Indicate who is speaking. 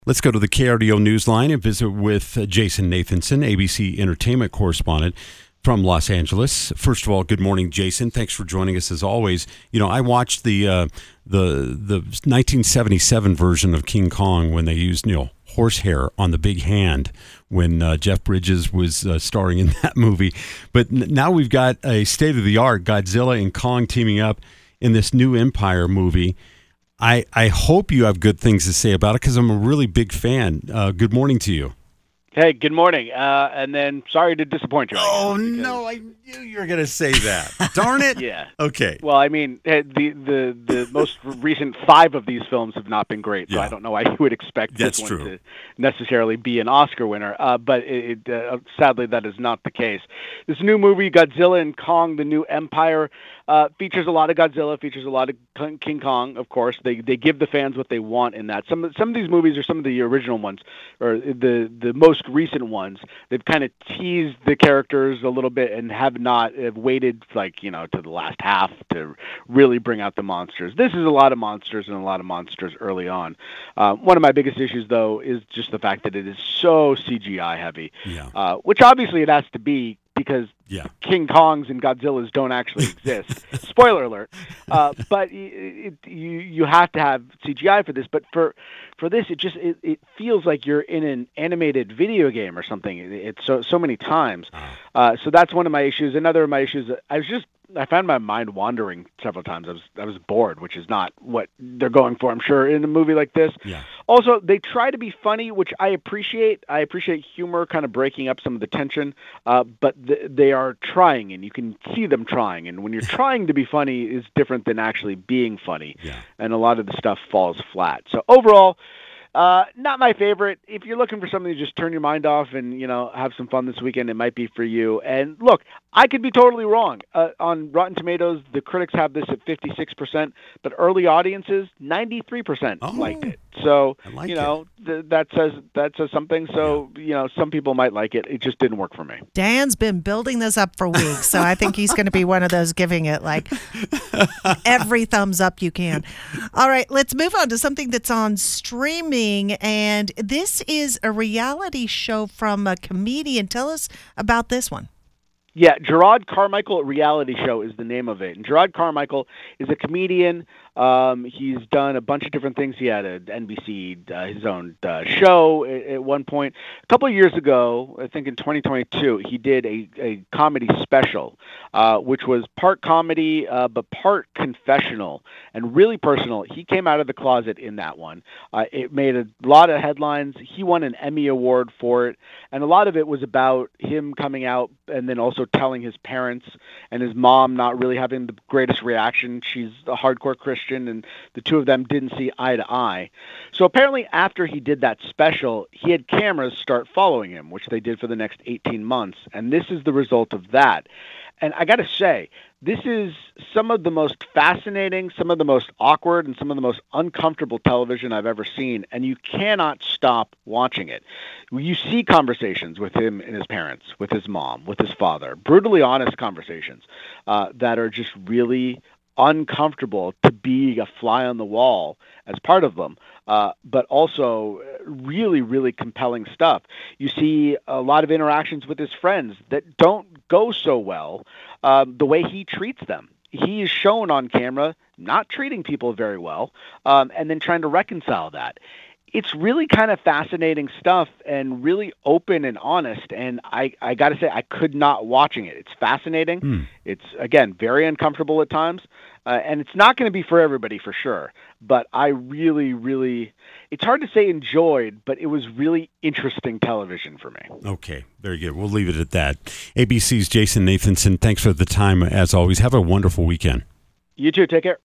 Speaker 1: Let's go to the KRDO Newsline and visit with Jason Nathanson, ABC entertainment correspondent from Los Angeles. First of all, good morning, Jason. Thanks for joining us as always. You know, I watched the 1977 version of King Kong when they used horsehair on the big hand when Jeff Bridges was starring in that movie. But now we've got a state-of-the-art Godzilla and Kong teaming up in this new Empire movie. I hope you have good things to say about it because I'm a really big fan. Good morning to you.
Speaker 2: Hey, good morning. And then sorry to disappoint you.
Speaker 1: No, I knew you were going to say that. Darn it.
Speaker 2: Yeah.
Speaker 1: Okay.
Speaker 2: Well, I mean, the most recent 5 of these films have not been great, so I don't know why you would expect this one to necessarily be an Oscar winner. But sadly, that is not the case. This new movie, Godzilla and Kong, The New Empire, features a lot of Godzilla, features a lot of King Kong, of course. They give the fans what they want in that. Some of these movies are some of the original ones, or the most recent ones. They've kind of teased the characters a little bit and have waited to the last half to really bring out the monsters. This is a lot of monsters and a lot of monsters early on. One of my biggest issues, though, is just the fact that it is so CGI heavy, which obviously it has to be because King Kongs and Godzillas don't actually exist. Spoiler alert. But you have to have CGI for this. But for this, it feels like you're in an animated video game or something. It's so many times. So that's one of my issues. Another of my issues, I found my mind wandering several times. I was bored, which is not what they're going for, I'm sure, in a movie like this.
Speaker 1: Yeah.
Speaker 2: Also, they try to be funny, which I appreciate. I appreciate humor kind of breaking up some of the tension, but they are trying, and you can see them trying. And when you're trying to be funny is different than actually being funny.
Speaker 1: Yeah.
Speaker 2: And a lot of the stuff falls flat. So overall, not my favorite. If you're looking for something to just turn your mind off and, have some fun this weekend, it might be for you. And look, I could be totally wrong. On Rotten Tomatoes, the critics have this at 56%, but early audiences, 93% liked it. So, that says something. So, some people might like it. It just didn't work for me.
Speaker 3: Dan's been building this up for weeks, so I think he's going to be one of those giving it every thumbs up you can. All right, let's move on to something that's on streaming, and this is a reality show from a comedian. Tell us about this one.
Speaker 2: Yeah, Gerard Carmichael Reality Show is the name of it. And Gerard Carmichael is a comedian. He's done a bunch of different things. He had an NBC, his own show at one point. A couple of years ago, I think in 2022, he did a comedy special, which was part comedy but part confessional and really personal. He came out of the closet in that one. It made a lot of headlines. He won an Emmy Award for it. And a lot of it was about him coming out and then also telling his parents, and his mom not really having the greatest reaction. She's a hardcore Christian, and the two of them didn't see eye to eye. So apparently after he did that special, he had cameras start following him, which they did for the next 18 months. And this is the result of that. And I got to say, this is some of the most fascinating, some of the most awkward, and some of the most uncomfortable television I've ever seen, and you cannot stop watching it. You see conversations with him and his parents, with his mom, with his father, brutally honest conversations that are just really uncomfortable to be a fly on the wall as part of them, but also really, really compelling stuff. You see a lot of interactions with his friends that don't go so well, the way he treats them. He is shown on camera not treating people very well, and then trying to reconcile that. It's really kind of fascinating stuff and really open and honest. And I got to say, I could not watching it. It's fascinating. It's, again, very uncomfortable at times. And it's not going to be for everybody for sure. But I really, really, it's hard to say enjoyed, but it was really interesting television for me.
Speaker 1: Okay, very good. We'll leave it at that. ABC's Jason Nathanson, thanks for the time as always. Have a wonderful weekend.
Speaker 2: You too. Take care.